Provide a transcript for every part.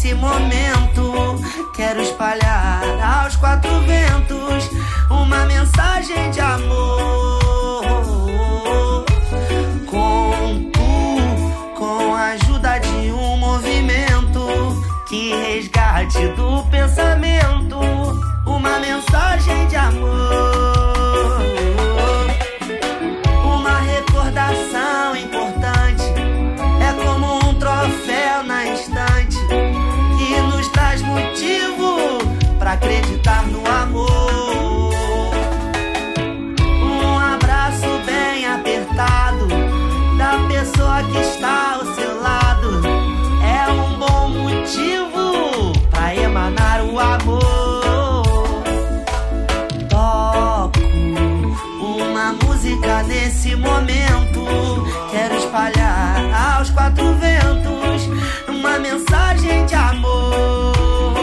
nesse momento. Quero espalhar aos quatro ventos uma mensagem de amor. Com a ajuda de um movimento que resgate do pensamento uma mensagem de amor. Uma recordação importante, é como um troféu na estante que nos traz motivo pra acreditar no amor. Um abraço bem apertado da pessoa que está ao seu lado é um bom motivo pra emanar o amor. Toco uma música nesse momento, quero espalhar aos quatro ventos uma mensagem de amor.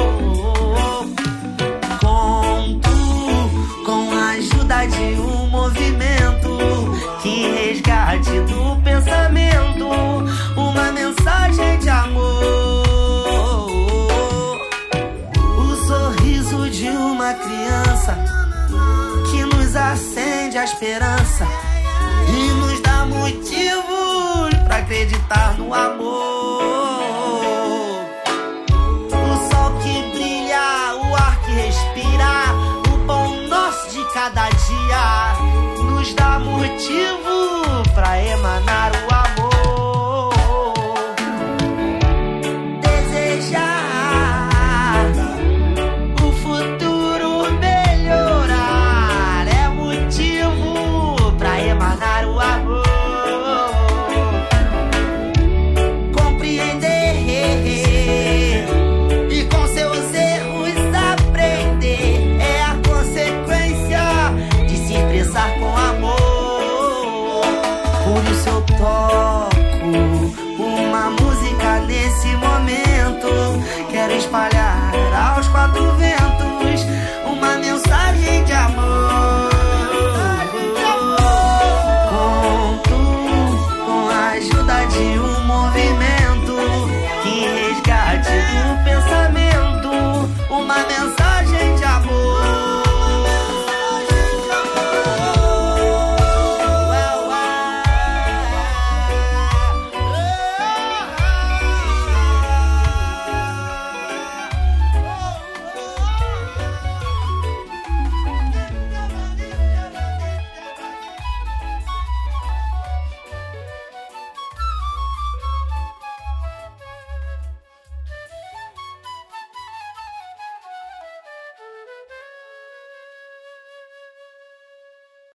Conto com a ajuda de um movimento que resgate do pensamento uma mensagem de amor. O sorriso de uma criança que nos acende a esperança e nos dá motivos pra acreditar no amor. O sol que brilha, o ar que respira, o pão nosso de cada dia nos dá motivo pra emanar o amor. Desejar o futuro melhorar é motivo pra emanar o amor. Compreender e com seus erros aprender é a consequência de se expressar com amor. Por isso eu toco uma música nesse momento, quero espalhar